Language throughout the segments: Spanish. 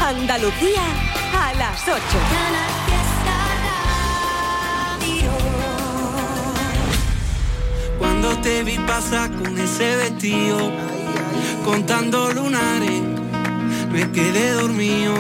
Andalucía a las 8. Cuando te vi pasar con ese vestido, contando lunares, me quedé dormido.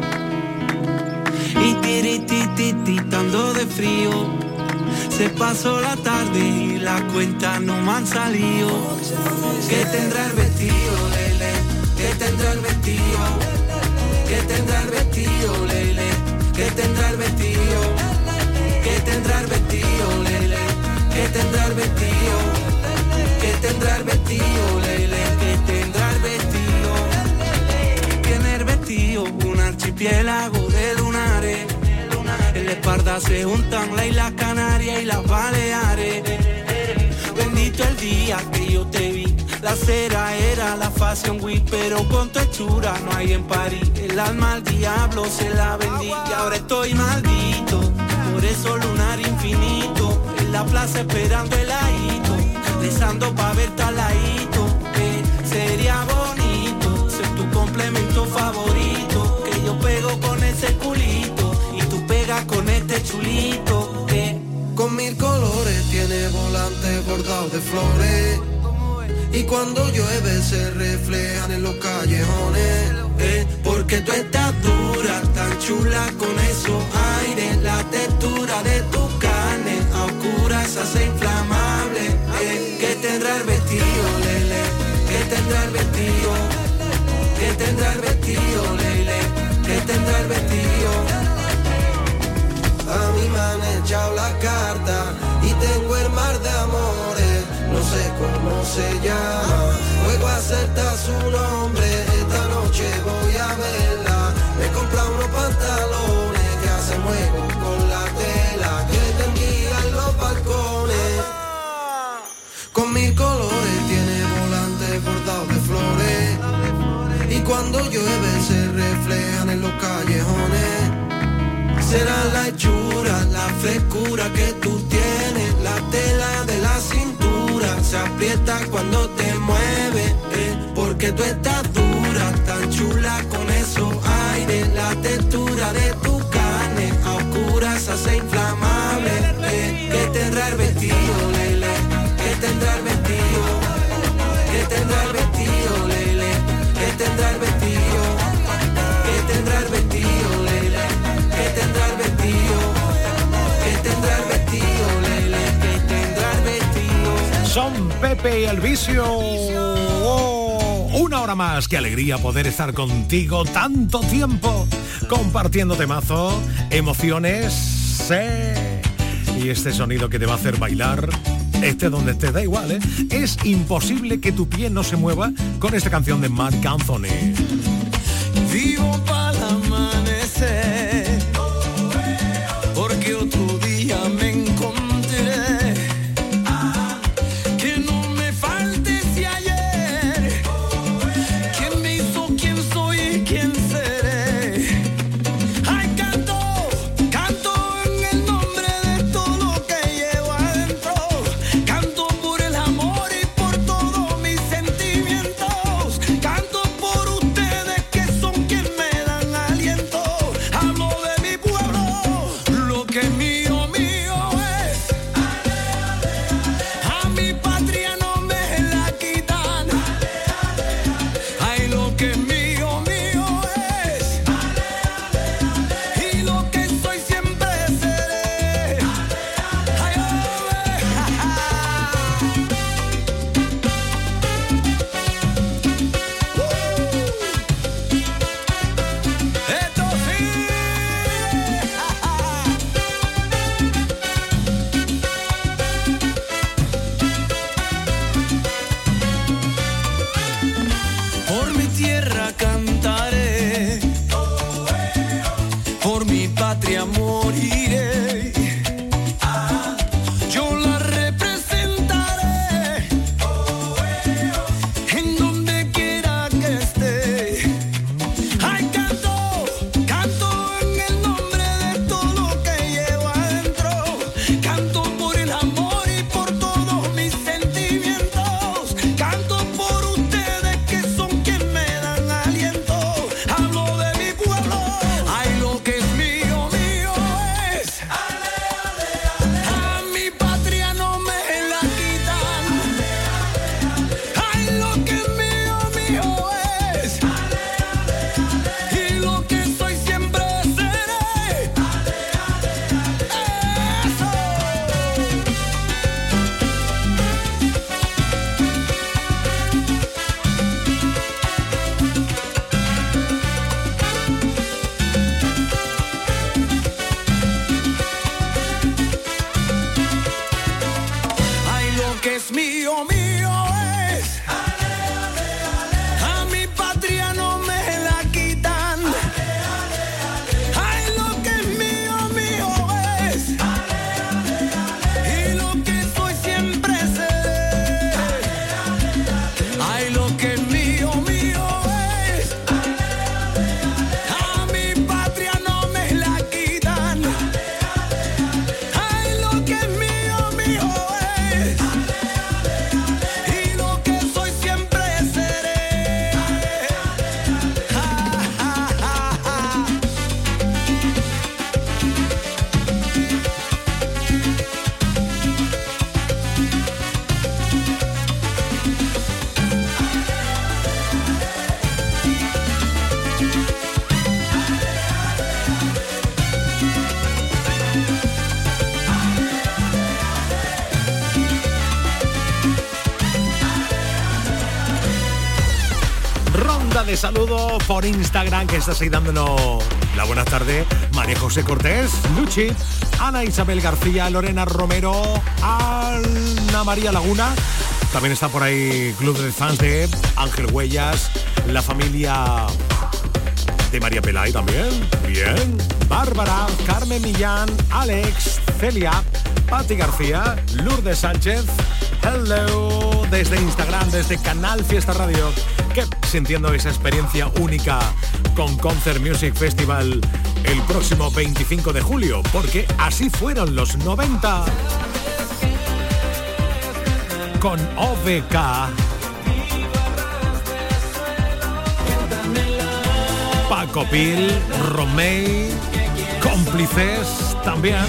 Y tiritititando de frío, se pasó la tarde y las cuentas no me han salido. ¿Qué tendrá el vestido, Lele? ¿Qué tendrá el vestido? ¿Qué tendrá el vestido, Lele? ¿Qué tendrá el vestido? ¿Qué tendrá el vestido, Lele? ¿Qué tendrá el vestido? ¿Qué tendrá el vestido, Lele? ¿Qué tendrá el vestido? Tiene el vestido un archipiélago de lunares. En la espalda se juntan la isla Canarias y las Baleares. Bendito el día que yo te vi. La cera era la Fashion Week, pero con tu hechura no hay en París. El alma al diablo se la vendí y ahora estoy maldito. Por eso lunar infinito, en la plaza esperando el heladito, rezando pa' verte al ladito. Sería bonito ser tu complemento favorito, que yo pego con ese culito y tú pegas con este chulito. Con 1000 colores tiene volantes bordados de flores, y cuando llueve se reflejan en los callejones. Porque tú estás dura, tan chula con esos aires, la textura de tu carne a oscuras se hace inflamable. ¿Qué tendrá el vestido, Lele? ¿Qué tendrá el vestido? ¿Qué tendrá el vestido, Lele? ¿Qué tendrá el vestido? A mí me han echado la carta y tengo el mar de amores, no sé cómo se llama, juego a acertar su nombre. Esta noche voy a verla, me he comprado unos pantalones que hacen juego con la tela que tendía en los balcones. Con 1000 colores tiene volantes bordados de flores, y cuando llueve se reflejan en los callejones. Será la hechura, la frescura que tú tienes, la tela de la cintura se aprieta cuando te mueves, porque tú estás dura, tan chula con esos aires, la textura de tu carne a oscuras se hace inflamable. ¿Qué tendrá el vestido, Lele? ¿Qué tendrá el vestido? ¿Qué tendrá el vestido, Lele? ¿Qué tendrá el vestido? ¿Qué tendrá el vestido, Lele? ¿Qué tendrá el vestido? ¿Qué tendrá el vestido, Lele? ¿Qué tendrá el vestido? Son Pepe y el Vicio. Oh, una hora más. Qué alegría poder estar contigo tanto tiempo compartiendo temazo, emociones, y este sonido que te va a hacer bailar. Donde estés, da igual, ¿eh? Es imposible que tu pie no se mueva con esta canción de Marc Anthony. Vivo para el amanecer, porque otro día me encontré. Que no me falte ese ayer, quién me hizo, quién soy y quién seré. Ay, canto en el nombre de todo lo que llevo adentro. Canto por el amor y por todos mis sentimientos. Canto por ustedes que son quien me dan ronda de saludos por Instagram que está ahí dándonos la buenas tardes. María José Cortés, Luchi, Ana Isabel García, Lorena Romero, Ana María Laguna. También está por ahí Club de Fans de Ángel Huellas, la familia de María Pelay también. Bien. Bárbara, Carmen Millán, Alex, Celia, Pati García, Lourdes Sánchez. Hello, desde Instagram, desde Canal Fiesta Radio, que sintiendo esa experiencia única con Concert Music Festival el próximo 25 de julio, porque así fueron los 90. Con OVK, Paco Pil, Romey, Cómplices también.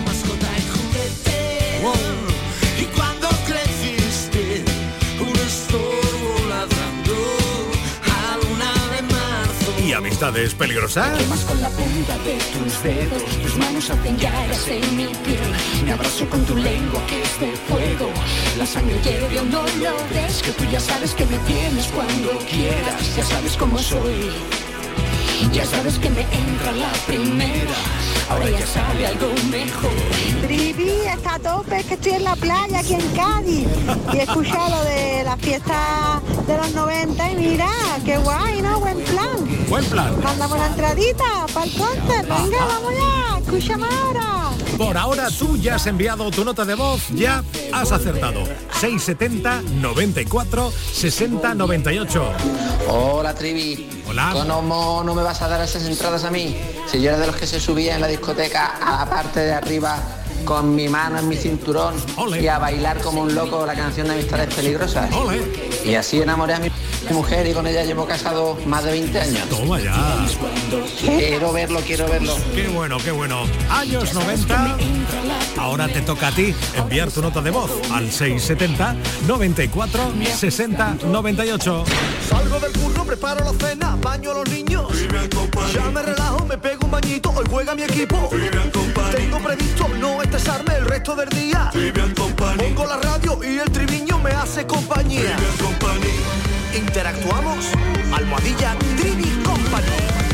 Wow. Y cuando creciste, un estorbo ladrando a luna de marzo. Y amistades peligrosas. Quemas con la punta de tus dedos, tus manos hacen llagas en mi piel. Me abrazo con tu lengua que es de fuego. La sangre hierve o no lo ves, que tú ya sabes que me tienes cuando quieras. Ya sabes cómo soy. Ya sabes que me entra la primera, ahora ya sabe algo mejor. Trivi, está a tope, que estoy en la playa aquí en Cádiz y he escuchado de la fiesta de los 90 y mira, qué guay, ¿no? Buen plan. Buen plan. Mandamos la entradita para el concert, venga, vamos ya, escúchame ahora. Por ahora tú ya has enviado tu nota de voz, ya has acertado. 670 94 60 98. Hola Trivi. Hola. ¿Cómo no me vas a dar esas entradas a mí? Si yo era de los que se subía en la discoteca a la parte de arriba con mi mano en mi cinturón. Ole. Y a bailar como un loco la canción de Amistades Peligrosas. Ole. Y así enamoré a mi mujer y con ella llevo casado más de 20 años. Toma ya. Quiero verlo. Qué bueno, qué bueno. Años 90. Ahora te toca a ti enviar tu nota de voz al 670 94 60 98. Salgo del curro, preparo la cena, baño a los niños. Ya me relajo, me pego un bañito, hoy juega mi equipo. Tengo previsto no estresarme el resto del día. Pongo la radio y el triviño me hace compañía. Interactuamos, almohadilla Trivi Company.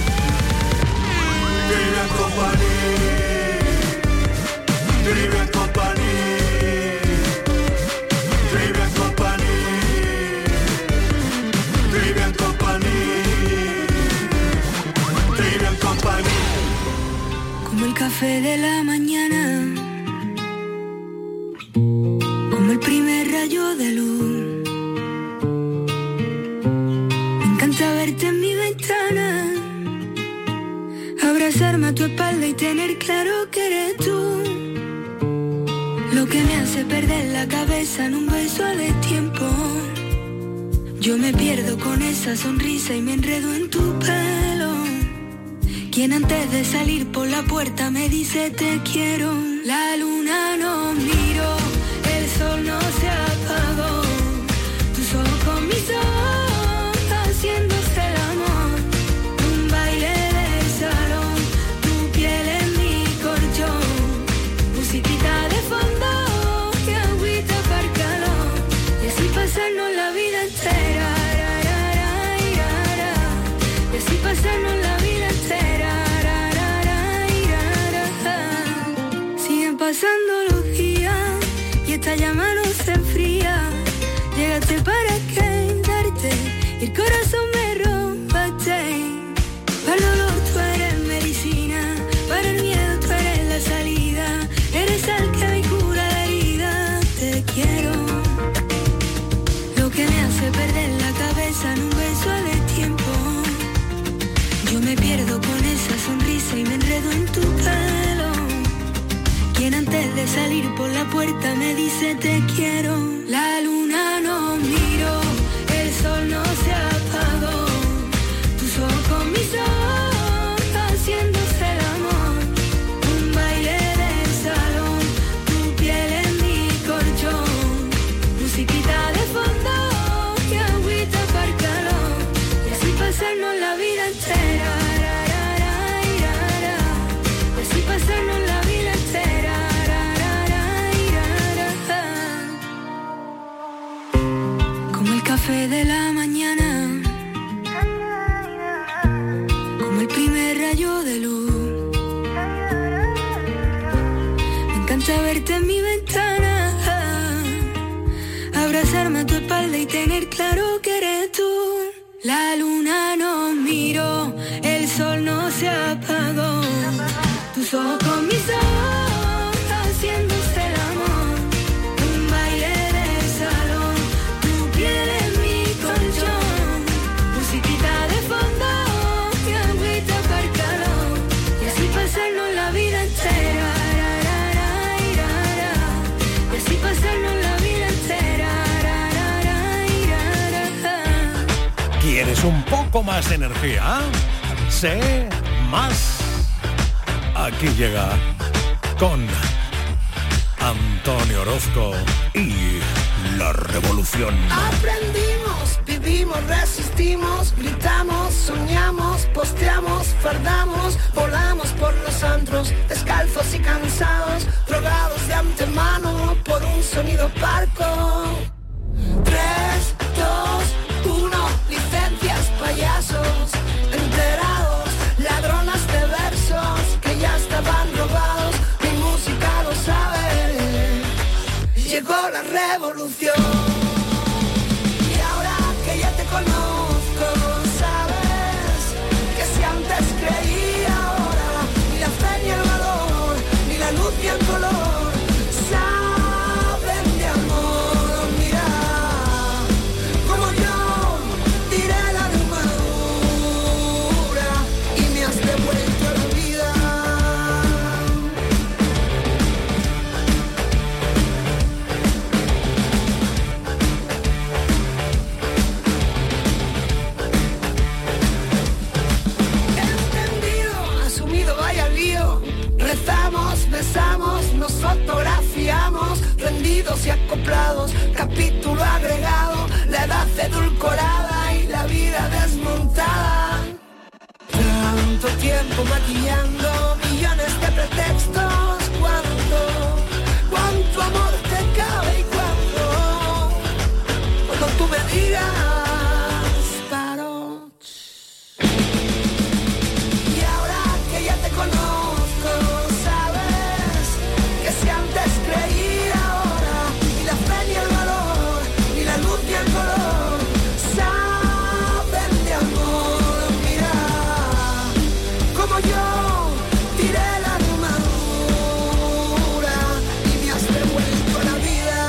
Trivian Company. Trivian Company. Trivian Company. Trivian Company. Trivian Company. Como el café de la mañana, como el primer rayo de luz. Me encanta verte en mi ventana, abrazarme a tu espalda y tener claro que eres tú. Lo que me hace perder la cabeza en un beso a destiempo. Yo me pierdo con esa sonrisa y me enredo en tu pelo. Quien antes de salir por la puerta me dice te quiero. La luna no miró, el sol no se apagó. Tus ojos con mis ojos, haciéndose el amor. Un baile de salón, tu piel en mi colchón. Musiquita de fondo, y agüita para el calor. Y así pasarnos la vida entera. Y así pasarnos la vida entera. Siguen pasando los días y esta llama no se enfría. Llegaste para quedarte y el corazón me robaste. Para el dolor tú eres medicina, para el miedo tú eres la salida. Eres el que me cura la herida. Te quiero. Lo que me hace perder la cabeza en un beso a destiempo. Yo me pierdo con esa sonrisa y me enredo en tu pelo. Quien antes de salir por la puerta me dice te quiero. La luna no miró, el sol no se apagó. Tus ojos con mis ojos, haciéndose el amor. Un baile de salón, tu piel en mi colchón. Musiquita de fondo, y agüita para el calor. Y así pasarnos la vida entera. Y así pasarnos la vida entera. Como el café de la mañana, encanta verte en mi ventana, abrazarme a tu espalda y tener claro que eres tú. La luna nos miró, el sol no se apagó. Tus ojos con mis ojos, haciéndose el amor. Un baile de salón, tu piel en mi colchón. Musiquita de fondo y agüita para el calor. Y así pasarnos la vida entera. Y así pasarnos la vida entera. ¿Quieres un poco más de energía? Sé más. Aquí llega con Antonio Orozco y La Revolución. Aprendimos, vivimos, resistimos, gritamos, soñamos, posteamos, fardamos, volamos por los antros, descalzos y cansados, drogados de antemano por un sonido parco. 3, 2, 1, licencias, payasos, enterados, ladronas de versos que ya estaban robados, mi música lo sabe, llegó la revolución. Y ahora que ya te conozco, sabes que si antes creía ahora, ni la fe ni el valor, ni la luz ni el color, saben de amor, mira, como yo tiré la armadura y me has devuelto a la vida. Entendido, asumido, vaya lío. Rezamos, besamos, nos fotografiamos, rendidos y acoplados, capítulo agregado, la edad edulcorada y la vida desmontada. Tanto tiempo maquillando millones de pretextos, cuánto amor te cabe y cuando tú me digas paro. Y ahora que ya te conozco, sabes que si antes creía ahora, ni la fe ni el valor, ni la luz ni el color, saben de amor, mira, como yo tiré la armadura y me has devuelto a la vida.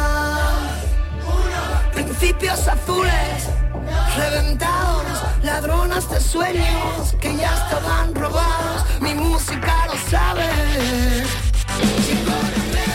Principios azules, reventados, ladronas de sueños que ya estaban robados, mi música lo sabe. Llegó la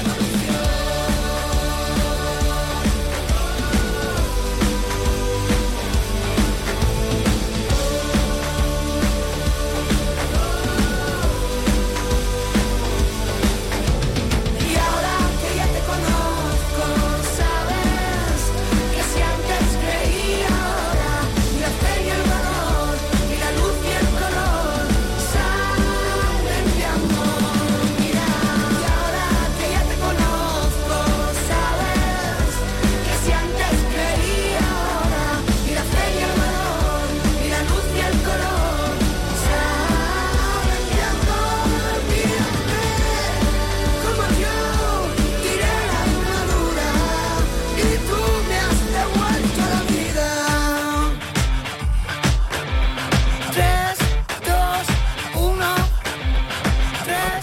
y ahora que ya te conozco, sabes que si antes creía ahora, ni la fe ni el valor, ni la luz ni el color, saben de amor, mira. Y ahora que ya te conozco, sabes que si antes creía ahora, ni la fe ni el valor, ni la luz ni el color, saben de amor, mírame, como yo tiré la armadura y tú me has devuelto a la vida. 3, 2, 1, 3.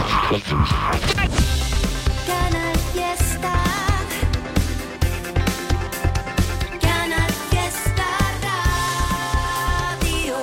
Canal Fiesta. Canal Fiesta Radio.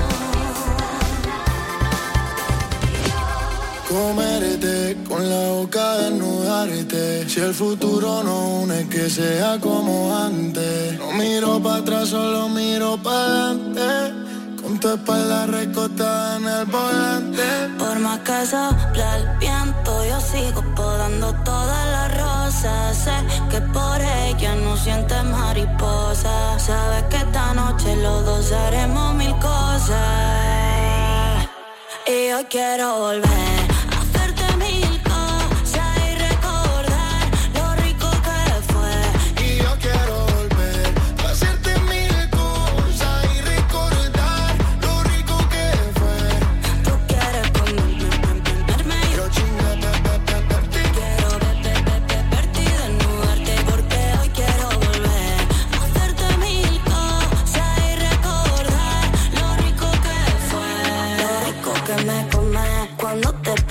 Comerte con la boca desnudarte. Si el futuro no une, que sea como antes. No miro para atrás, solo miro para adelante. Con tu espalda recostada en el volante. Por más que sopla el viento, yo sigo podando todas las rosas. Sé que por ella no sientes mariposa. Sabes que esta noche los dos haremos mil cosas. Y hoy quiero volver a hacerte mil cosas y recordar lo rico que fue. Y yo quiero volver a hacerte mil cosas y recordar lo rico que fue. Tú quieres comerme, yo Yo chinga, quiero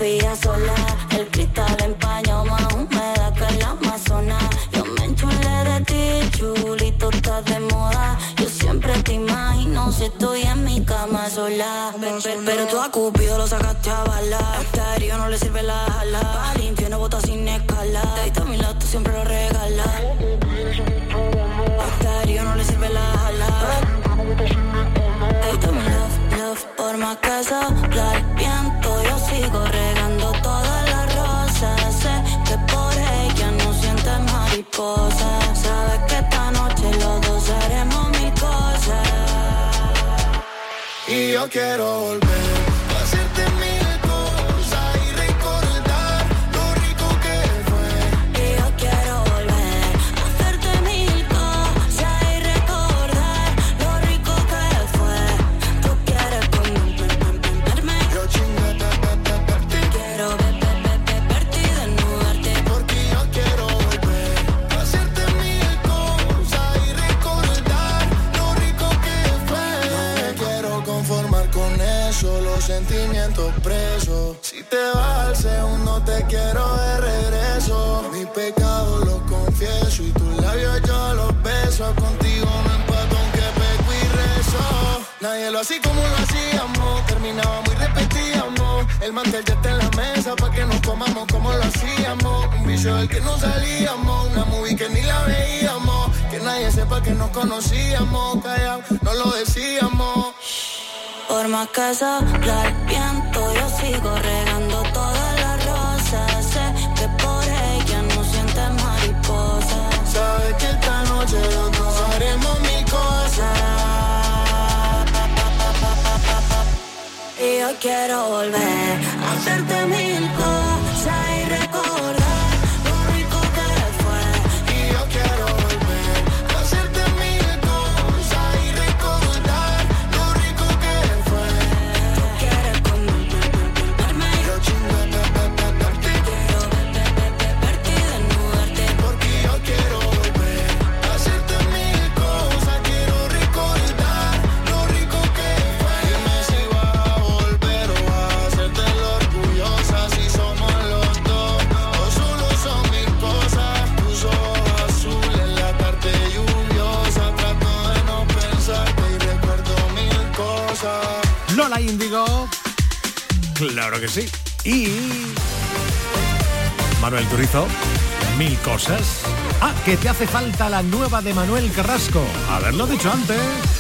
pilla sola, el cristal empañó más humedad que la Amazonas. Yo me enchulé de ti, chulito, estás de moda. Yo siempre te imagino si estoy en mi cama sola. Pero tú a Cupido lo sacaste a bala. Hasta herido no le sirve la ala. Para el infierno bota sin escala. De ahí a mi lado tú siempre lo regalas. Hasta herido no le sirve la ala. De ahí a mi love. Por más que sopla el viento, yo sigo regando todas las rosas. Sé que por ella no sientes mariposa. Sabes que esta noche los dos haremos mil cosas. Y yo quiero volver a hacerte mil cosas y recordar lo rico que fue. Y yo quiero volver a hacerte mil cosas y recordar lo rico que fue. Tú quieres comerme, yo chingada quiero verte y desnudarte. porque yo quiero volver a hacerte mil cosas y recordar lo rico que fue. No me quiero conformar con eso, los sentimientos presos. Si te vas al segundo te quiero de regreso. Mi pecado lo confieso y tus labios yo los beso. Contigo no empato aunque peco y rezo. Nadie lo hacía como lo hacíamos, terminábamos y repetíamos. El mantel ya está en la mesa pa' que nos comamos como lo hacíamos. Un vicio del que no salíamos, una movie que ni la veíamos. Que nadie sepa que nos conocíamos, callao, no lo decíamos. Por más que sopla el viento, yo sigo regando todas las rosas. Sé que por ella no sientes mariposa. Sabes que esta noche los dos haremos mil cosas. Y yo quiero volver a hacerte mil cosas y recordar lo rico que fue. Y yo quiero volver a hacerte mil cosas y recordar lo rico que fue. Tú quieres comerme, Yo chingada quiero verte y desnudarte. porque yo quiero volver a hacerte mil cosas. Quiero recordar lo rico que fue. Dime si vas a volver o vas a hacerte lo orgullosa. Si somos los dos o solo son mil cosas. Tus ojos azules, la tarde lluviosa. Trato de no pensarte y recuerdo mil cosas. Lola Índigo, claro que sí. Y Manuel Turizo, mil cosas. Ah, que te hace falta la nueva de Manuel Carrasco. Haberlo dicho antes.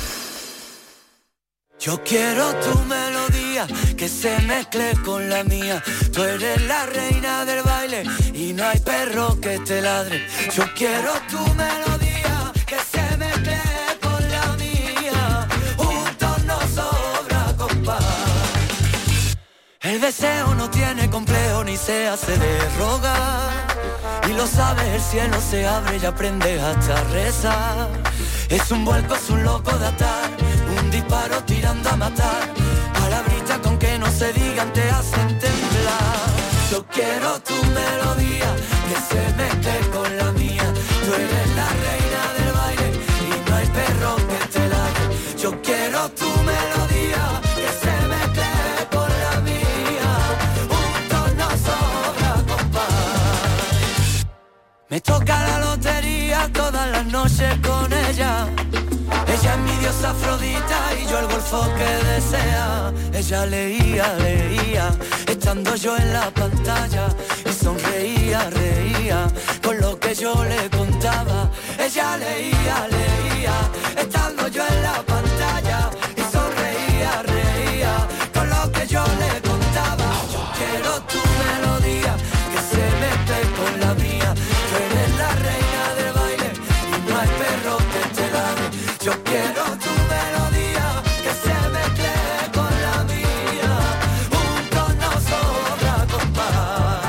Yo quiero tu melodía, que se mezcle con la mía. Tú eres la reina del baile y no hay perro que te ladre. Yo quiero tu melodía, que se mezcle con la mía. Juntos nos sobra compás. El deseo no tiene complejo ni se hace de rogar. Y lo sabes, el cielo se abre y aprendes hasta rezar. Es un vuelco, es un loco de atar, un disparo tirando a matar. Palabritas con que no se digan te hacen temblar. Yo quiero tu melodía, que se mezcle con la mía. Tú eres la reina del baile y no hay perro que te ladre. Yo quiero tu melodía, que se mezcle con la mía. Juntos nos sobra compás. Me toca la lotería todas las noches con ella. Ella es mi diosa Afrodita y yo el golfo que desea. Ella leía, estando yo en la pantalla. Y sonreía, reía, con lo que yo le contaba. Ella leía, estando yo en la pantalla. Y sonreía, reía, con lo que yo le contaba. Yo quiero tu melodía, que se mezcle con la mía. Tú eres la reina del baile y no hay perro que te ladre. Yo quiero tu melodía, que se mezcle con la mía. Juntos nos sobra compás.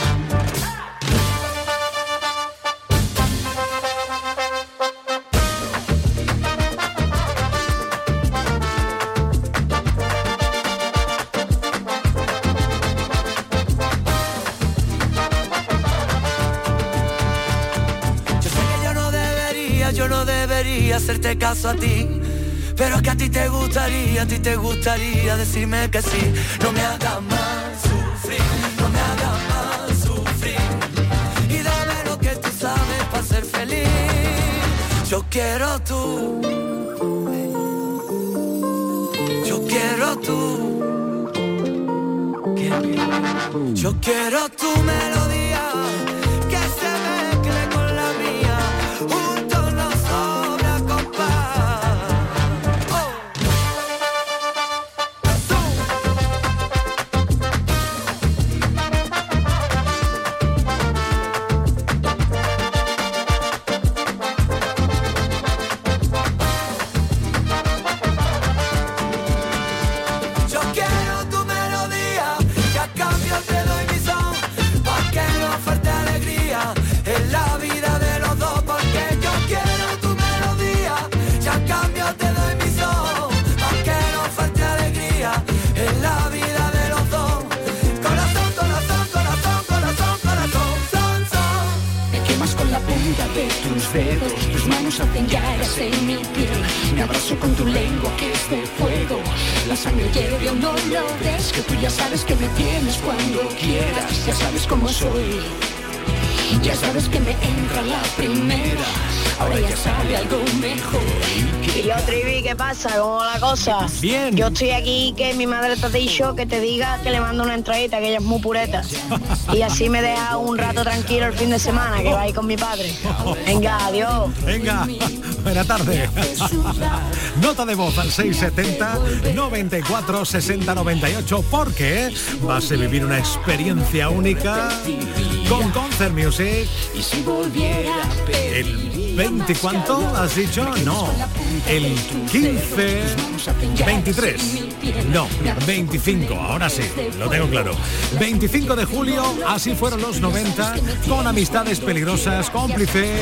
Yo no debería hacerte caso a ti, pero es que a ti te gustaría decirme que sí. No me hagas más sufrir, no me hagas más sufrir. Y dame lo que tú sabes para ser feliz. Yo quiero tú. Yo quiero tú. Yo quiero tu melodía, que se mezcle con la mía, juntos nos sobra compás. Yo quiero tu melodía, que a cambio te doy mi son, pa' que no falte alegría en la vida de los dos, porque yo quiero tu melodía, que a cambio te doy mi son, pa' que no falte alegría en la vida de los dos. Corazón, corazón, corazón, corazón, corazón, son, son. Me quemas con la punta de tus dedos, tus manos hacen llagas en mi piel. Me abrazo con tu lengua que es de fuego. La sangre hierve, no lo ves, que tú ya sabes que me tienes cuando quieras. Ya sabes cómo soy, ya sabes que me entra la primera. Ahora ya sabe algo mejor. Y yo, Trivi, ¿qué pasa? ¿Cómo va la cosa? Bien. Yo estoy aquí, que mi madre te ha dicho que te diga que le mando una entradita, que ella es muy pureta. Y así me deja un rato tranquilo el fin de semana, que va a ir con mi padre. Venga, adiós. Venga, buena tarde. Nota de voz al 670 94 60 98, porque vas a vivir una experiencia única con Concert Music. Y si volviera El 20, ¿cuánto has dicho? No, el 15, 23, no, 25, ahora sí, lo tengo claro. 25 de julio, así fueron los 90, con Amistades Peligrosas, Cómplices.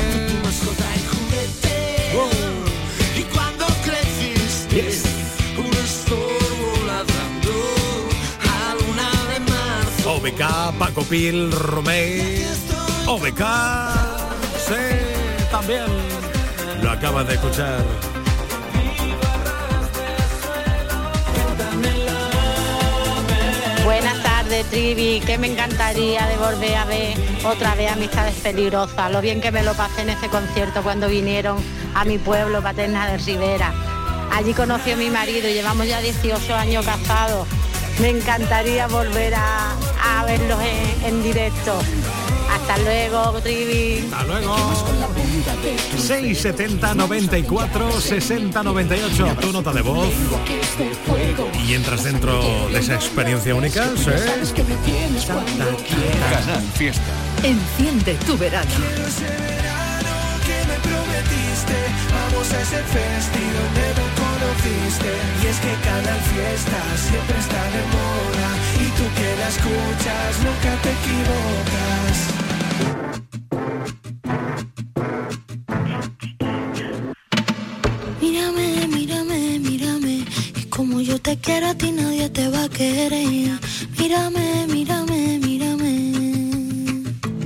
Y cuando creciste, un estorbo ladrando a luna de marzo. OBK, Paco Pil, Romey, OBK, sí, también lo acabas de escuchar. Buenas tardes, Trivi, que me encantaría de volver a ver otra vez Amistades Peligrosas. Lo bien que me lo pasé en ese concierto cuando vinieron a mi pueblo, Paterna de Rivera. Allí conocí a mi marido y llevamos ya 18 años casados. Me encantaría volver a verlos en directo. Hasta luego, Trivi. Hasta luego. 670 94 60 98. Tu nota de voz. Y entras dentro de esa experiencia única. ¿Sí? Canal Fiesta. Enciende tu verano. Quiero ese verano que me prometiste. Vamos a ese festi donde no conociste. Y es que Canal Fiesta siempre está de moda. Y tú que la escuchas nunca te equivocas. Mírame, mírame, mírame, es como yo te quiero, a ti nadie te va a querer. Mírame, mírame, mírame.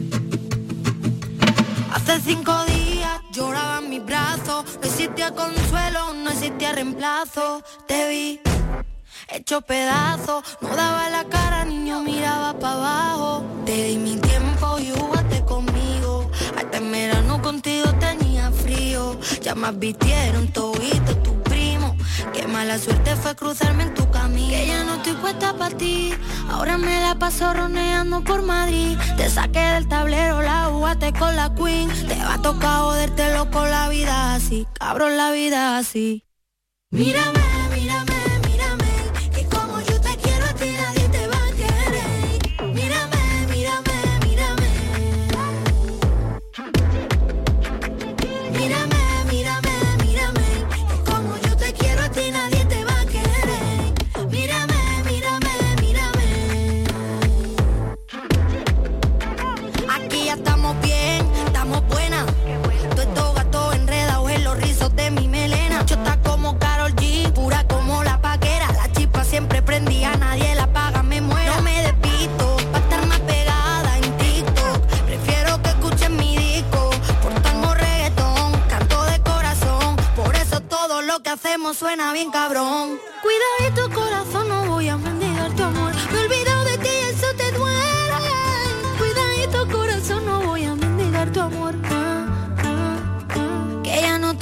Hace 5 días lloraba en mis brazos, no existía consuelo, no existía reemplazo. Te vi hecho pedazos, no daba la cara, niño, miraba para abajo. Te di mi tiempo y jugaste conmigo, hasta en verano contigo tenía frío. Ya me advirtieron todito tu primo, qué mala suerte fue cruzarme en tu camino. Que ya no estoy puesta para ti, ahora me la paso roneando por Madrid. Te saqué del tablero, la jugaste con la queen. Te va a tocar joderte loco la vida así, cabrón, la vida así. Mírame, mírame. Buena, todo esto gato enredado en los rizos de mi melena. Yo está como Karol G, pura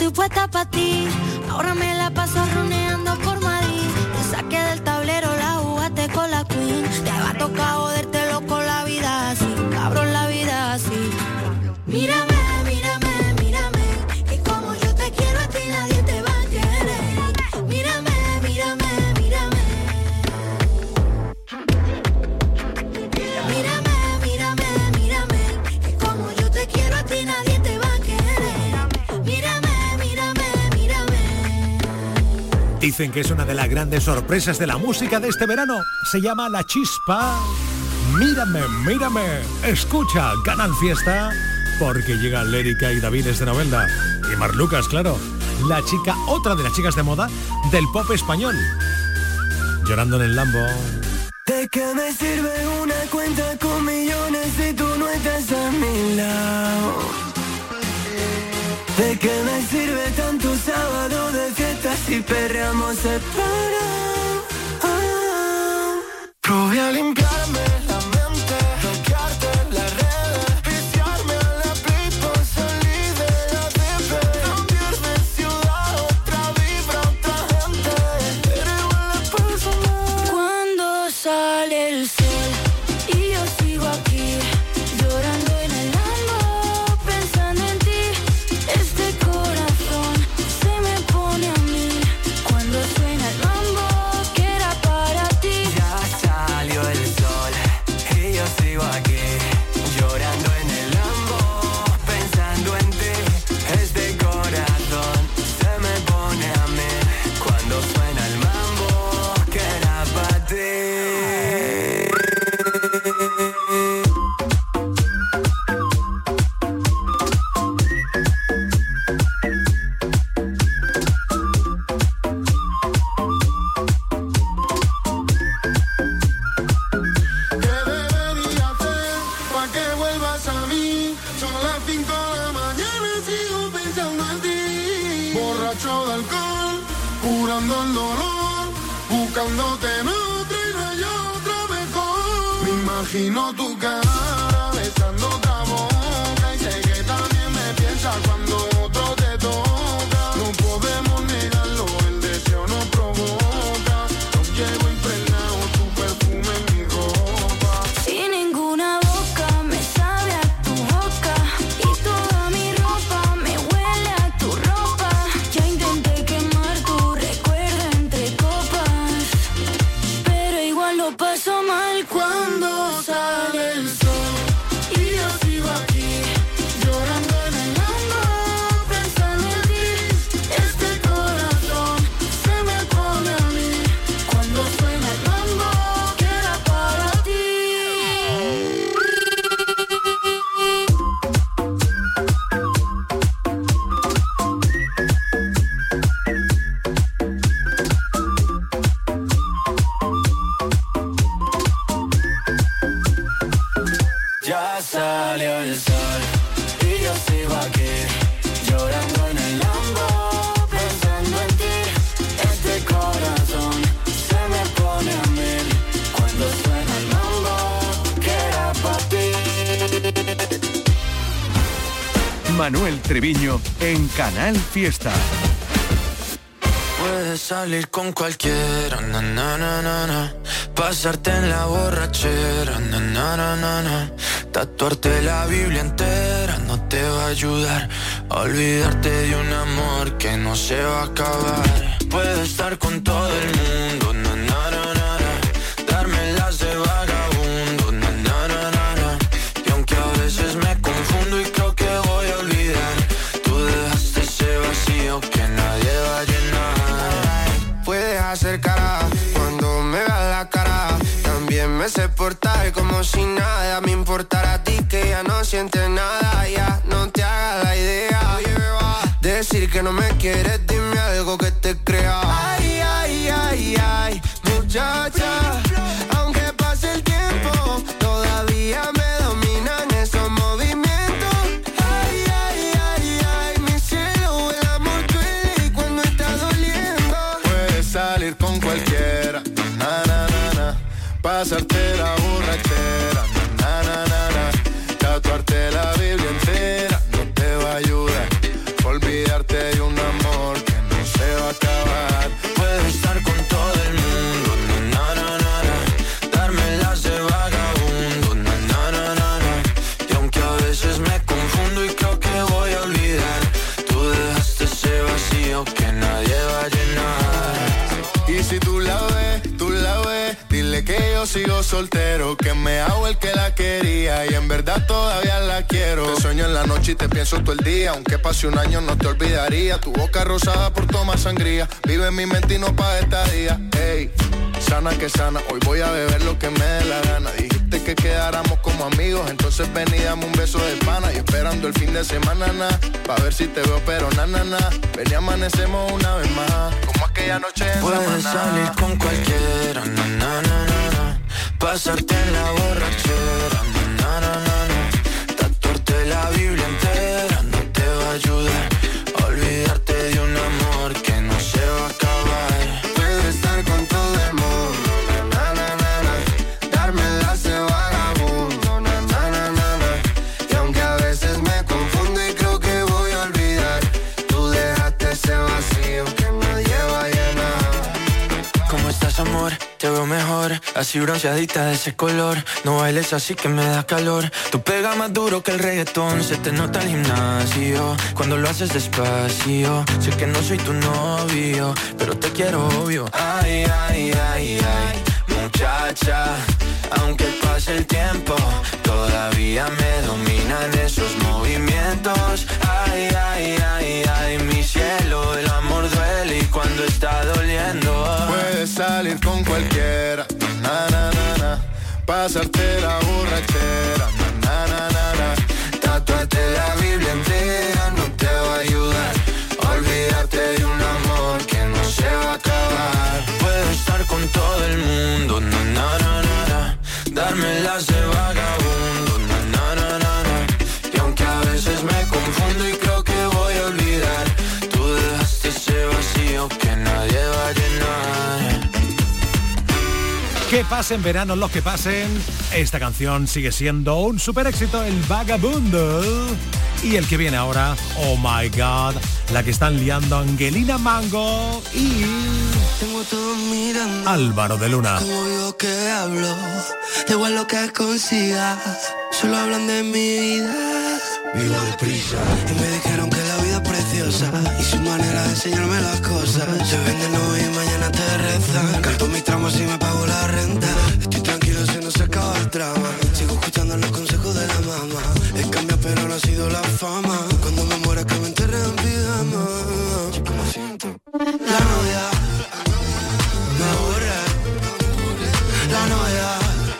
estoy puesta pa' ti. Ahora me la paso roneando por Madrid. Te saqué del tablero, la jugaste con la queen. Te va a tocar joderte loco la vida así, cabrón, la vida así. Mírame, mírame, mírame, que como yo te quiero a ti nadie te va a querer. Mírame, mírame, mírame. Mírame, mírame, mírame, que como yo te quiero a ti nadie te va a querer. Mírame, mírame, mírame. Dicen que es una de las grandes sorpresas de la música de este verano. Se llama La Chispa. Mírame, mírame. Escucha Canal Fiesta, porque llegan Lérica y David de Novelda. Y Mar Lucas, claro. La chica, otra de las chicas de moda del pop español. Llorando en el Lambo. ¿De qué me sirve una cuenta con millones si tú no estás a mi lado? ¿De qué me sirve tanto sábado de fiesta si perreamos separados? Probé a limpiarme la mente, bloquearte las redes, viciarme a la pipa, salí de la DP, cambiar de ciudad, otra vibra, otra gente, pero igual la paso mal. Cuando sale el sol y yo sigo aquí, llorando en el Lambo, pensando en ti. Este corazón se me pone a mí cuando suena el mambo que era para ti. Ya salió el sol y yo sigo aquí, llorando en el Lambo, pensando en ti. Este corazón se me pone a mí cuando suena el mambo que era para ti. ¿Qué debería hacer pa' que vuelvas a mí? Son las 5 de la mañana y sigo pensando en ti. Borracho de alcohol, curando el dolor, buscándote en otra y no hay otra mejor. Me imagino tu cara besando otra boca y sé que también me piensas cuando otro te toca. No podemos negarlo, el deseo nos provoca. Nos llevo impregnado tu perfume en mi ropa. Sin ninguna boca me sabe a tu boca y toda mi ropa me huele a tu ropa. Ya intenté quemar tu recuerdo entre copas, pero igual lo paso mal cuando sale el sol y yo sigo aquí, llorando en el Lambo, pensando en ti. Este corazón se me pone a mí cuando suena el mambo que era para ti. Ya salió el sol y yo sigo aquí, llorando en el Lambo, pensando en ti. Este corazón se me pone a mil cuando suena el mambo que era para ti. Manuel Treviño en Canal Fiesta. Puedes salir con cualquiera, na, na, na, na, na. Pasarte en la borrachera, na, na, na, na, na. Tatuarte la Biblia entera no te va a ayudar a olvidarte de un amor que no se va a acabar. Puedes estar con todo el mundo, na, na, na, na, na. Darme las de vagabundo, na, na, na, na, na. Y aunque a veces me confundo y creo que voy a olvidar, tú dejaste ese vacío que nadie va a llenar. Puedes hacer cara cuando me veas la cara. También me sé portar como si nada me importara a ti, que ya no sientes nada. Ya no te hagas la idea. Decir que no me quieres, dime algo que te crea. Ay, ay, ay, ay, muchacha. Aunque pase el tiempo, todavía me dominan esos movimientos. Ay, ay, ay, ay, mi cielo, el amor duele y cuando está doliendo. Puedes salir con cualquiera, na, na, na, na. Pasarte la borrachera, na, na, na, na. Tatuarte la Biblia entera no te va a ayudar. Olvidarte de un Dile que yo sigo soltero, que me hago el que la quería y en verdad todavía la quiero. Te sueño en la noche y te pienso todo el día, aunque pase un año no te olvidaría. Tu boca rosada por tomar sangría, vive en mi mente y no paga estadía. Ey, sana que sana, hoy voy a beber lo que me dé la gana. Dijiste que quedáramos como amigos, entonces ven y dame un beso de pana. Y esperando el fin de semana, pa' ver si te veo, pero na. Ven y amanecemos una vez más, como aquella noche en puedes salir con cualquiera, pasarte en la borrachera, tatuarte la Biblia entera no te va a ayudar. Olvidarte de un amor que no se va a acabar. Puedo estar con todo el mundo, dármelas de vagabundo, y aunque a veces me confundo y creo que voy a olvidar, tú dejaste ese vacío que nadie va a llenar. ¿Cómo estás, amor? Te veo mejor, así bronceadita de ese color. No bailes así que me da calor. Tú pegas más duro que el reggaetón. Se te nota el gimnasio cuando lo haces despacio. Sé que no soy tu novio, pero te quiero obvio. Ay, ay, ay, ay, muchacha, aunque pase el tiempo, todavía me dominan esos movimientos. Ay, ay, ay, ay, mi cielo, el amor duele y cuando está doliendo. Puedes salir con cualquiera, pasarte la borrachera, tatuarte la Biblia entera no te va a ayudar. Olvídate de un amor que no se va a acabar. Puedo estar con todo el mundo, dármelas de vagabundo, y aunque a veces me confundo y creo que voy a olvidar, tú dejaste ese vacío que nadie va a llenar. Que pasen veranos los que pasen, esta canción sigue siendo un super éxito, El Vagabundo. Y el que viene ahora, Oh My God, la que están liando Angelina Mango y tengo todo mirando, Álvaro de Luna. Como digo que hablo, da igual lo que consigas, solo hablan de mi vida. Vivo deprisa y me dijeron que la vida es preciosa y su manera de enseñarme las cosas. Se venden hoy y mañana te rezan. Canto mis tramos y me pago la renta. Estoy tranquilo si no se acaba el drama. Sigo escuchando los consejos de la mamá. He cambiado pero no ha sido la fama. Cuando me muera que me enterren en pijama. Chico, me siento la novia, me aburre. La novia,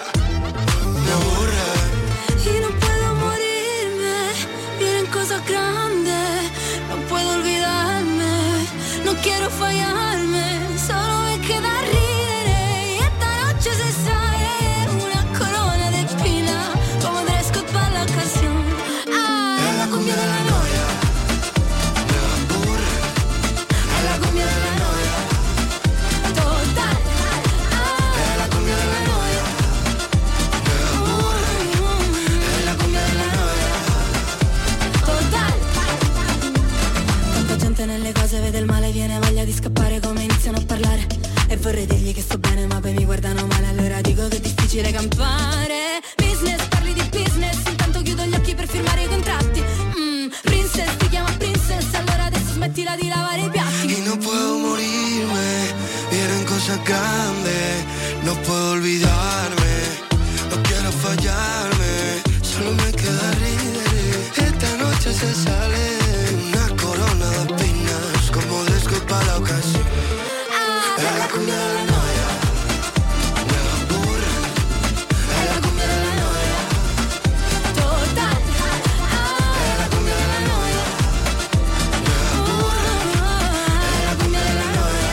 me aburre. Y no puedo morirme, vienen cosas grandes, no puedo olvidarme, no quiero fallarme, solo me queda ríe. Y esta noche se sale una corona de espina, como dress code para la ocasión. Es la cumbia de la novia, me aburre. Es la cumbia de la novia, Total. es la cumbia de la novia, me aburre. Es la cumbia de la novia. Total. Tanta gente nelle cose vede il male, viene voglia di scappare come iniziano a parlare. E vorrei dirgli che sto bene ma poi mi guardano male, allora dico che è difficile campare. Business, parli di business, intanto chiudo gli occhi per firmare i contratti. Princess, ti chiama princess, allora adesso smettila di lavare i piatti. Y no puedo morirme, vienen cosas grandes, no puedo olvidarme, no quiero fallarme, solo me queda rir. Esta noche se sale una corona de espinas, como dress code para la ocasión. Es la cumbia de la novia, me aburre. Es la cumbia de la novia, Total. es la cumbia de la novia, me aburre. Es la cumbia de la novia.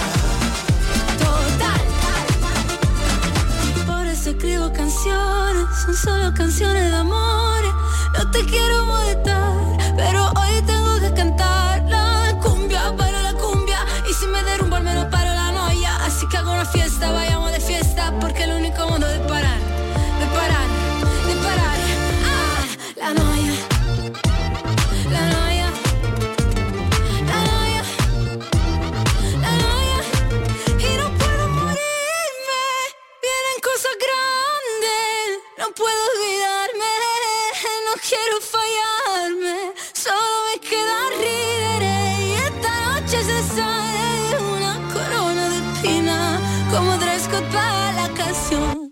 Total. Por eso escribo canciones, son solo canciones de amor. No te quiero molestar, pero hoy tengo que cantar la cumbia para la cumbia. Y si me derrumbo al menos paro la noia. Así que hago una fiesta, vayamos de fiesta, porque es el único modo de parar, de parar, de parar. La noia, la noia, la noia, la noia. Y no puedo morirme, vienen cosas grandes, no puedo olvidarme, no quiero fallarme, solo me queda rir. Y esta noche se sale una corona de espina, como dress code para la canción.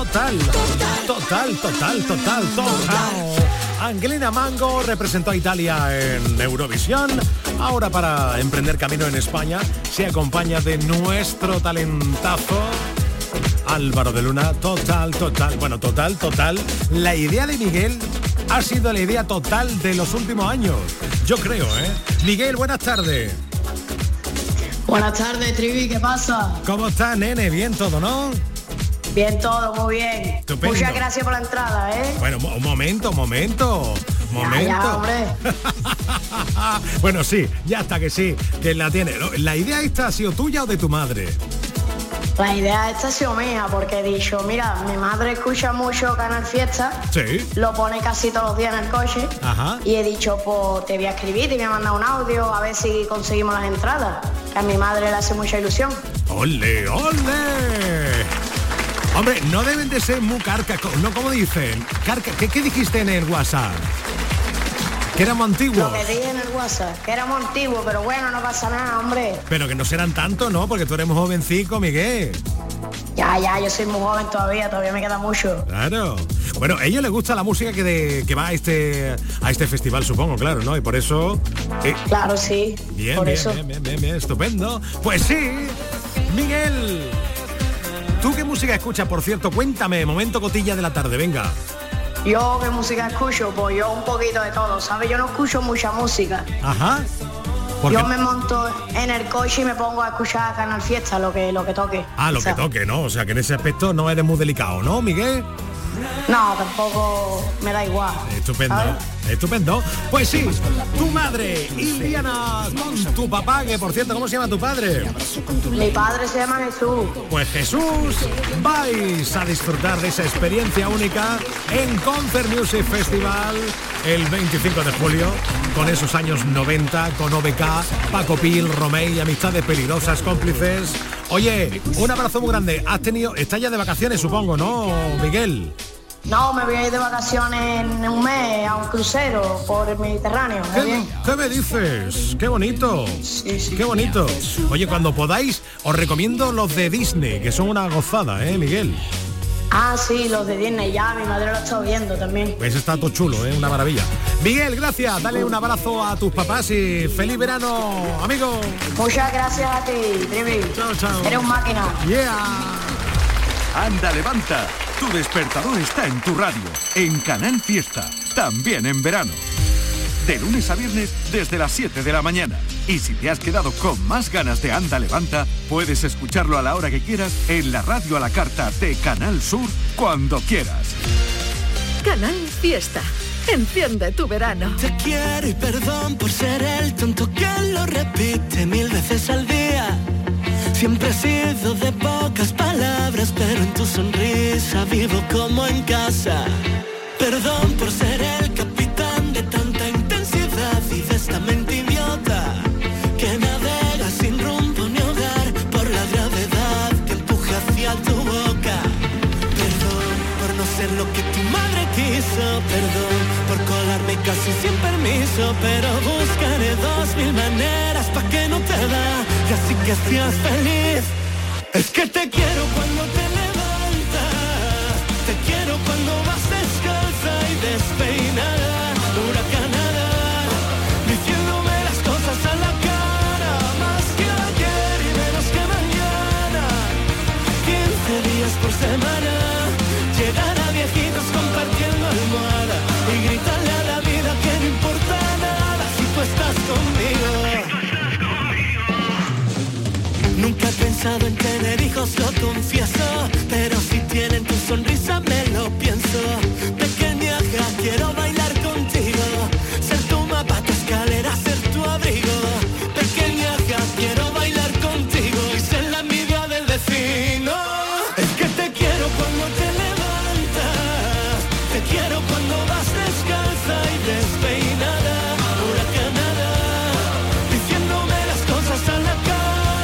total. Angelina Mango representó a Italia en Eurovisión. Ahora, para emprender camino en España, se acompaña de nuestro talentazo Álvaro de Luna. Total. Bueno, total. La idea de Miguel ha sido la idea total de los últimos años. Yo creo, ¿eh? Miguel, buenas tardes. Buenas tardes, Trivi, ¿qué pasa? ¿Cómo estás, nene? Bien todo, ¿no? Bien todo, muy bien. Estupendo. Muchas gracias por la entrada, ¿eh? Bueno, un momento. Ya, hombre. Bueno, sí, ya está que sí, que la tiene. ¿La idea esta ha sido tuya o de tu madre? La idea esta ha sido mía, porque he dicho, mira, mi madre escucha mucho Canal Fiesta. Sí. Lo pone casi todos los días en el coche. Ajá. Y he dicho, pues te voy a escribir, te voy a mandar un audio, a ver si conseguimos las entradas. Que a mi madre le hace mucha ilusión. ¡Ole! Hombre, no deben de ser muy carcas, ¿no? ¿Cómo dicen? ¿Qué dijiste en el WhatsApp? Que éramos antiguos. Lo que dije en el WhatsApp, que éramos antiguos, pero bueno, no pasa nada, hombre. Pero que no serán tanto, ¿no? Porque tú eres muy jovencico, Miguel. Ya, yo soy muy joven todavía me queda mucho. Claro. Bueno, a ella le gusta la música que va a este festival, supongo, claro, ¿no? Y por eso... Claro, sí. Bien, estupendo. Pues sí, Miguel. ¿Tú qué música escuchas, por cierto? Cuéntame, momento cotilla de la tarde, venga. Yo, ¿qué música escucho? Pues yo un poquito de todo, ¿sabes? Yo no escucho mucha música. Ajá. Yo me monto en el coche y me pongo a escuchar Canal Fiesta, lo que toque. Ah, lo que toque, ¿no? O sea, que en ese aspecto no eres muy delicado, ¿no, Miguel? No, tampoco me da igual. Estupendo. Pues sí, tu madre, Indiana, con tu papá, que por cierto, ¿cómo se llama tu padre? Mi padre se llama Jesús. Pues Jesús, vais a disfrutar de esa experiencia única en Concert Music Festival el 25 de julio, con esos años 90, con OBK, Paco Pil, Romey, Amistades Peligrosas, Cómplices. Oye, un abrazo muy grande. Estás ya de vacaciones, supongo, ¿no, Miguel? No, me voy a ir de vacaciones en un mes a un crucero por el Mediterráneo. ¿Qué me dices? ¡Qué bonito! Sí. ¡Qué bonito! Oye, cuando podáis, os recomiendo los de Disney, que son una gozada, ¿eh, Miguel? Ah, sí, los de Disney, ya, mi madre lo está viendo también. Pues está todo chulo, ¿eh? Una maravilla. Miguel, gracias. Dale un abrazo a tus papás y feliz verano, amigo. Muchas gracias a ti, Trivi. Chao. Eres un máquina. Yeah. Anda, levanta. Tu despertador está en tu radio, en Canal Fiesta, también en verano. De lunes a viernes desde las 7 de la mañana. Y si te has quedado con más ganas de Anda, levanta, puedes escucharlo a la hora que quieras en la radio a la carta de Canal Sur cuando quieras. Canal Fiesta. Enciende tu verano. Te quiero y perdón por ser el tonto que lo repite 1000 veces al día. Siempre he sido de pocas palabras, pero en tu sonrisa vivo como en casa. Perdón por ser el capitán de tanta intensidad y de esta mente idiota que navega sin rumbo ni hogar por la gravedad que empuja hacia tu boca. Perdón por no ser lo que tu madre quiso. Perdón por colarme casi sin permiso, pero buscaré 2000 maneras pa' que no te da. Y así que seas feliz. Es que te quiero cuando te levantas, te quiero cuando vas descalza y despeinada, huracanada, diciéndome las cosas a la cara, más que ayer y menos que mañana. 15 días por semana, llegar a viejitos compartiendo almohada y gritarle a la vida que no importa nada si tú estás conmigo. Nunca he pensado en tener hijos, lo confieso, pero si tienen tu sonrisa me lo pienso. Pequeña, quiero bailar contigo, ser tu mapa, tu escalera, ser tu abrigo. Pequeña, quiero bailar contigo y ser la envidia del vecino. Es que te quiero cuando te levantas, te quiero cuando vas descalza y despeinada, huracanada, diciéndome las cosas a la cara.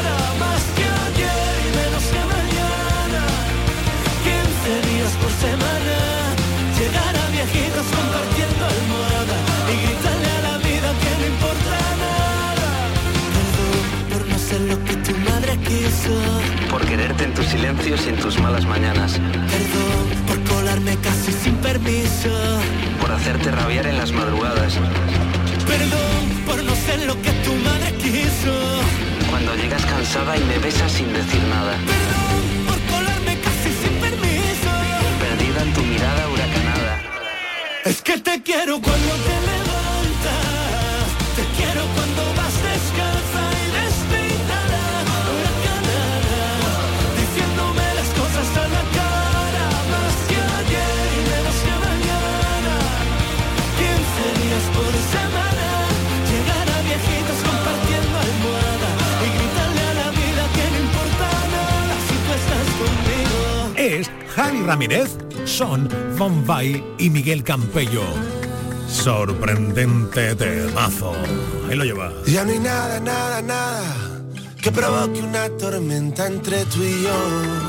Por semana, llegar a viejitos compartiendo almohada y gritarle a la vida que no importa nada. Perdón por no ser lo que tu madre quiso. por quererte en tus silencios y en tus malas mañanas. Perdón por colarme casi sin permiso. Por hacerte rabiar en las madrugadas. Perdón por no ser lo que tu madre quiso. Cuando llegas cansada y me besas sin decir nada. Perdón por colarme casi sin permiso. Perdida en tu mirada huracanada. Es que te quiero cuando te levantas. Te quiero cuando vas descalza y despeinada. Huracanada. Diciéndome las cosas a la cara. Más que ayer y menos que mañana. 15 días por semana. Llegar a viejitos compartiendo almohada. Y gritarle a la vida que no importa nada si tú estás conmigo. Es Javi Ramírez, Son Bombay y Miguel Campello. Sorprendente temazo. Ahí lo lleva. Ya no hay nada, nada, nada que provoque una tormenta entre tú y yo.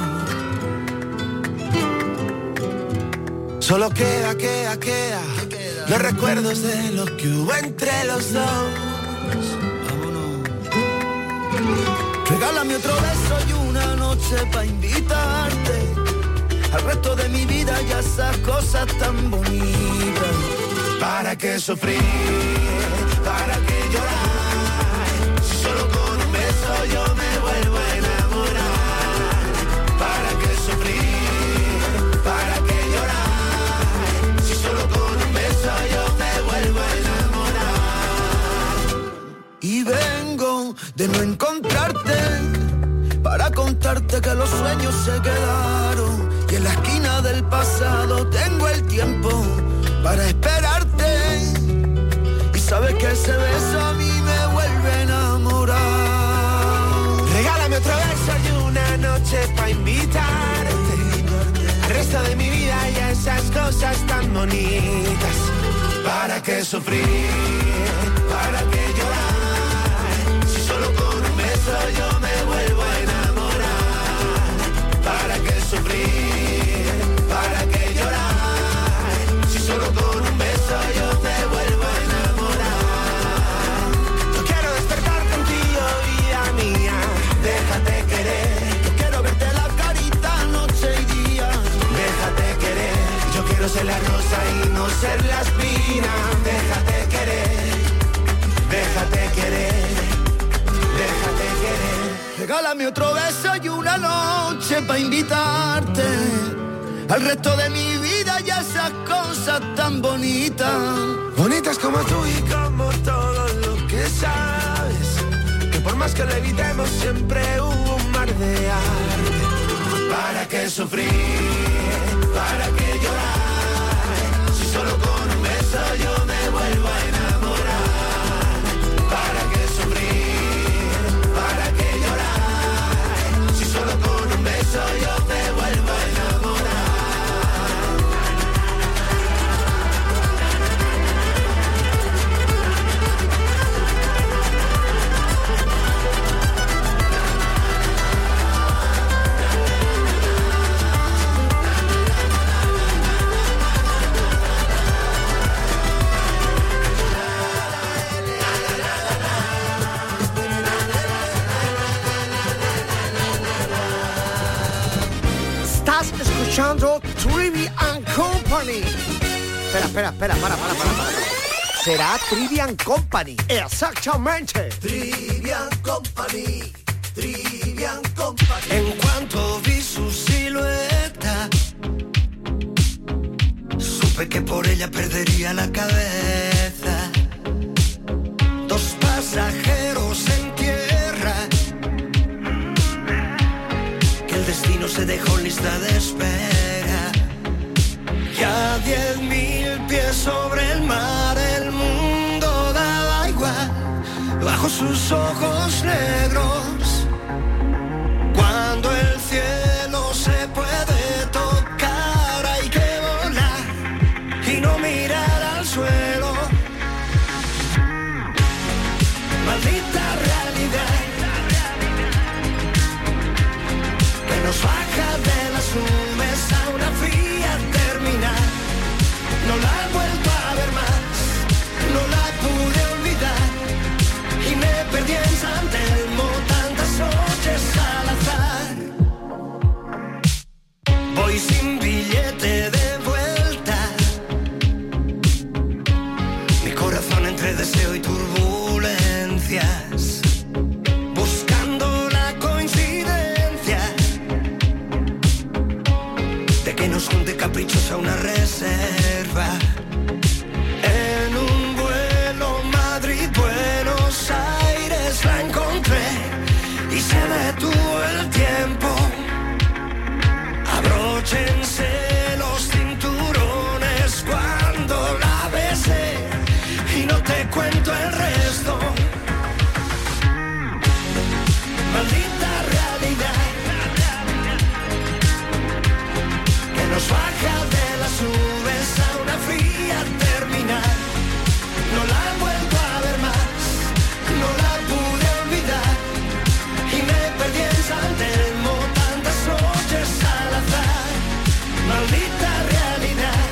Solo queda los recuerdos de lo que hubo entre los dos. Regálame otro beso y una noche para invitarte al resto de mi vida y a esas cosas tan bonitas. ¿Para qué sufrir? ¿Para qué llorar? Si solo con un beso yo me vuelvo a enamorar. ¿Para qué sufrir? ¿Para qué llorar? Si solo con un beso yo me vuelvo a enamorar. Y vengo de no encontrarte para contarte que los sueños se quedaron. Y en la esquina del pasado tengo el tiempo para esperarte. Y sabes que ese beso a mí me vuelve a enamorar. Regálame otro beso y una noche para invitarte al resto de mi vida y a esas cosas tan bonitas. ¿Para qué sufrir? ¿Para qué llorar? Si solo con un beso yo me vuelvo a enamorar. ¿Para qué sufrir? ¿Para qué llorar? Si solo con un beso yo me vuelvo a enamorar. Yo quiero despertar contigo, vida mía. Déjate querer. Yo quiero verte la carita noche y día. Déjate querer. Yo quiero ser la rosa y no ser la espina. Déjate querer. Déjate querer. Déjate querer. Regálame otro beso y una noche para invitarte al resto de mi vida y a esas cosas tan bonitas. Bonitas como tú y como todo lo que sabes. Que por más que lo evitemos siempre hubo un mar de arte. ¿Para qué sufrir? ¿Para qué llorar? Si solo con un beso yo me vuelvo a enamorar. ¿Para qué sufrir? ¿Para qué llorar? Si solo con un beso yo me vuelvo a enamorar. Estás escuchando Trivian Company. Espera, para. Será Trivian Company. Exactamente. Trivian Company. En cuanto vi su silueta, supe que por ella perdería la cabeza. Dos pasajeros en tierra, que el destino se dejó en lista de espera. Ya 10.000 pies sobre el mar, el mundo daba igual bajo sus ojos negros. Cuando el cielo se puede tocar hay que volar y no mirar al suelo. Maldita realidad que nos baja de las nubes a una fría terminal. No la he vuelto a ver más, no la pude olvidar y me perdí en San Telmo tan voy sin billete de vuelta. Mi corazón entre deseo y turbulencias, buscando la coincidencia de que nos junte caprichos a una reserva. En un vuelo Madrid-Buenos Aires la encontré y se detuvo el tiempo. Abróchense los cinturones cuando la besé y no te cuento el resto. Maldita realidad que nos baja de las nubes a una fría terminal. No la he vuelto a ver más, no la pude olvidar y me perdí en San Telmo tantas noches al azar. Maldita realidad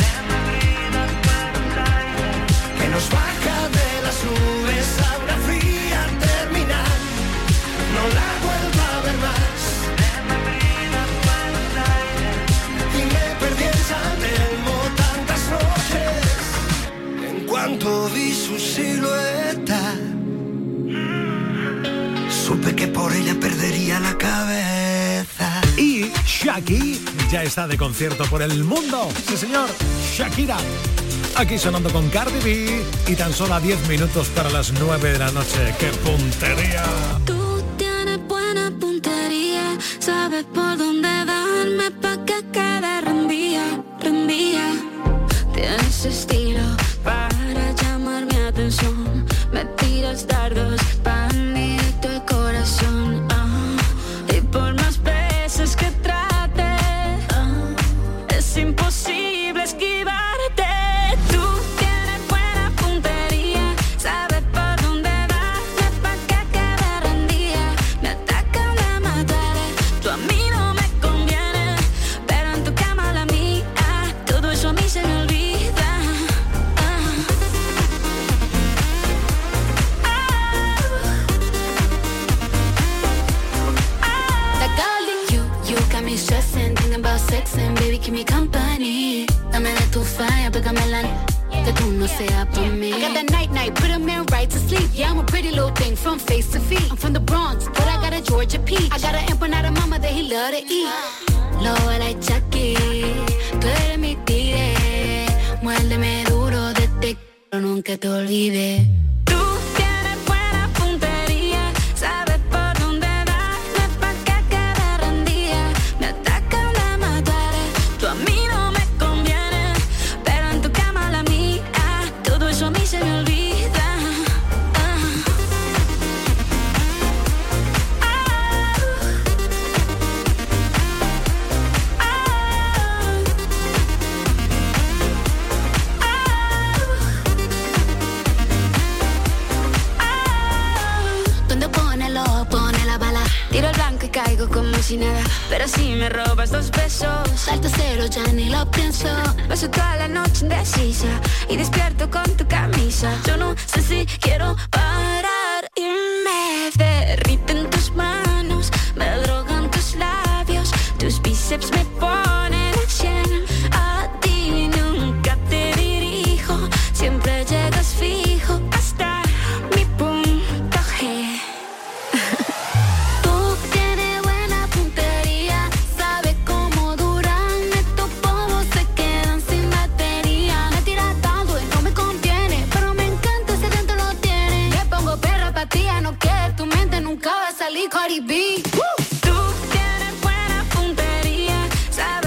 que nos baja de las nubes a una fría terminal. No la vuelvo a ver más y me perdí en San Telmo tantas noches. En cuanto vi su silueta, supe que por ella perdería la cabeza. Y Shakira ya está de concierto por el mundo. Sí, señor, Shakira. Aquí sonando con Cardi B y tan solo a 10 minutos para las 9 de la noche. ¡Qué puntería! Tú tienes buena puntería, sabes por dónde darme pa' que quede rendida, rendida. Tienes estilo para llamar mi atención, me tiras dardos pa' directo el corazón. Y por más veces que trate, es imposible esquivarte. Tú tienes buena puntería, sabes por dónde darme pa' que quede rendida. Me atacan, la mataré, tú a mí no me conviene, pero en tu cama la mía, todo eso a mí se me olvida. Stressing, thinking about sex and baby keep me company. Dame de tu fire, pégame la que tú no seas por mí. I got that night, put a man right to sleep. Yeah, I'm a pretty little thing from face to feet. I'm from the Bronx, but I got a Georgia peach. I got an empanada mama that he love to eat. Lobo like Chucky, tú eres mi tigre. Muérdeme duro de te pero nunca te olvide. Tú tienes buena puntería, sabes por dónde darme pa' que quede rendida. Me atacan, la mataré, tú a mí no me conviene, pero en tu cama la mía, todo eso a mí se me olvida. Tiro el blanco y caigo como si nada, pero si me robas 2 besos, salto cero, ya ni lo pienso. Paso toda la noche indecisa y despierto con tu camisa. Yo no sé si quiero parar y me derriten tus manos, me drogan tus labios, tus bíceps me ponen al 100. A ti nunca te dirijo, siempre llegas fijo hasta mi punto G. Cardi B. Tú tienes buena puntería, sabes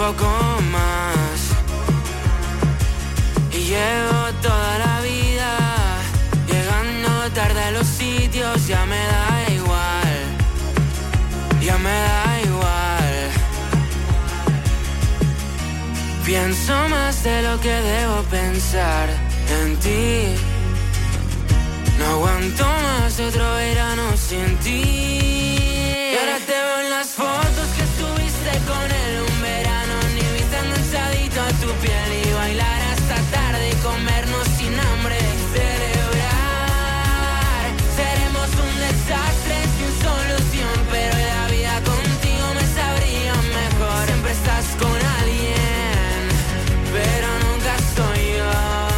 poco más. Y llevo toda la vida llegando tarde a los sitios, ya me da igual, ya me da igual. Pienso más de lo que debo pensar en ti. No aguanto más otro verano sin ti. Y ahora te veo en las fotos que subiste con él un verano, ni viste enganchadito a tu piel y bailar hasta tarde y comernos sin hambre. Celebrar, seremos un desastre sin solución, pero la vida contigo me sabría mejor. Siempre estás con alguien, pero nunca soy yo.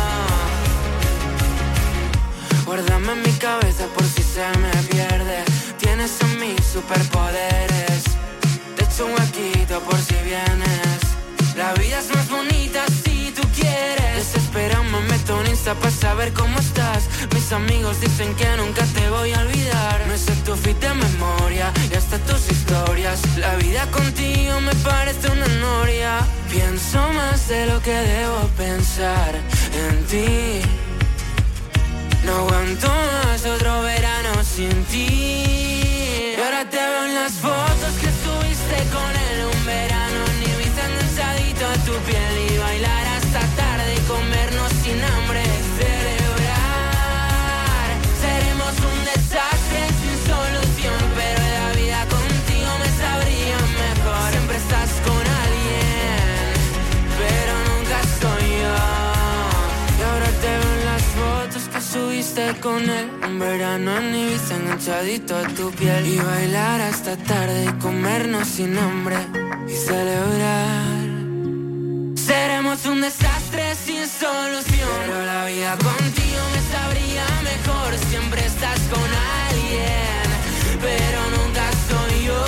Guárdame en mi cabeza por si se me pierde. Tienes en mí superpoderes. Te echo un huequito por si vienes. La vida es más bonita si tú quieres. Desesperado me meto en Insta para saber cómo estás. Mis amigos dicen que nunca te voy a olvidar. Me sé tu feed de memoria y hasta tus historias. La vida contigo me parece una noria. Pienso más de lo que debo pensar en ti. No aguanto más otro verano sin ti. Y ahora te veo en las fotos que subiste con él un verano, ni viste enganchadito a tu piel y bailar hasta tarde y comernos sin hambre. Celebrar, seremos un desastre sin solución, pero la vida contigo me sabría mejor. Siempre estás con alguien, pero nunca soy yo. Y ahora te veo en las fotos que subiste con él un verano, ni viste enganchadito a tu piel y bailar hasta tarde y comernos sin hambre y celebrar. Seremos un desastre sin solución, pero la vida contigo me sabría mejor. Siempre estás con alguien, pero nunca soy yo.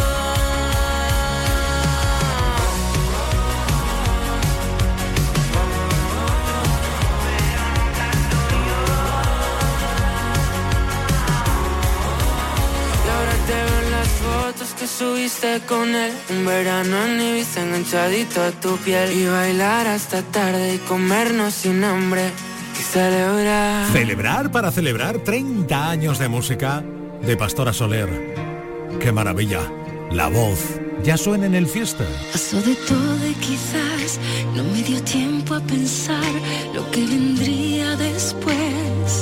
Te veo en las fotos que subiste con él un verano, ni viste enganchadito a tu piel y bailar hasta tarde y comernos sin hambre y celebrar. Celebrar para celebrar 30 años de música de Pastora Soler. ¡Qué maravilla! La voz ya suena en el Fiesta. Pasó de todo y quizás no me dio tiempo a pensar lo que vendría después.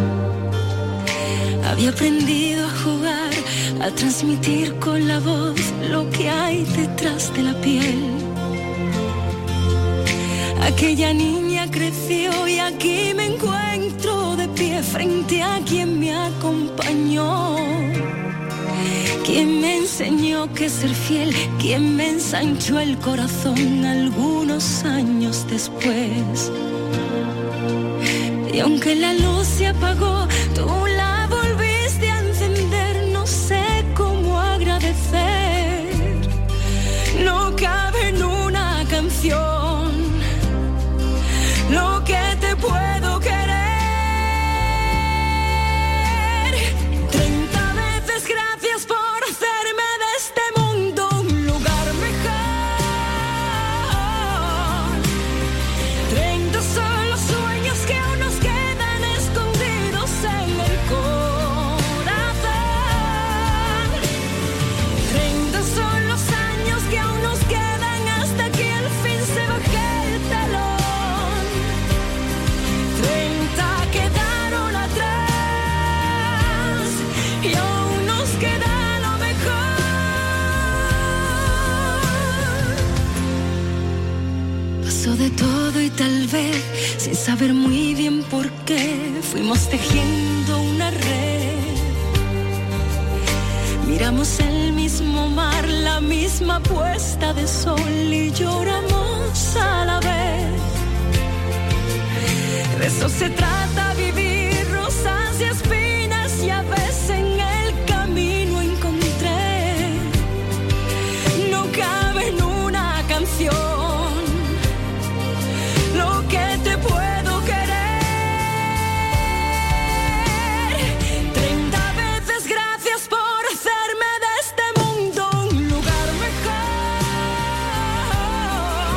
Había aprendido a jugar, a transmitir con la voz lo que hay detrás de la piel. Aquella niña creció y aquí me encuentro de pie frente a quien me acompañó. Quien me enseñó que ser fiel, quien me ensanchó el corazón algunos años después. Y aunque la luz se apagó, tú la volviste a encender, no sé cómo agradecer. No cabe en una canción lo que te puedo querer. 30 veces gracias por hacerme de este mundo un lugar mejor. 30 son los sueños que aún nos quedan escondidos en el corazón. 30 son los años que aún nos quedan hasta que al fin se baje el telón. 30 quedaron atrás y aún nos queda lo mejor. Pasó de todo y tal vez sin saber muy bien por qué fuimos tejiendo una red. Miramos el mismo mar, la misma puesta de sol y lloramos a la vez. De eso se trata vivir, rosas y espinas, y a veces en el camino encontré. No cabe en una canción lo que te puedo querer. 30 veces gracias por hacerme de este mundo un lugar mejor.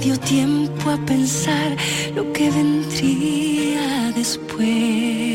dio tiempo a pensar lo que vendría después.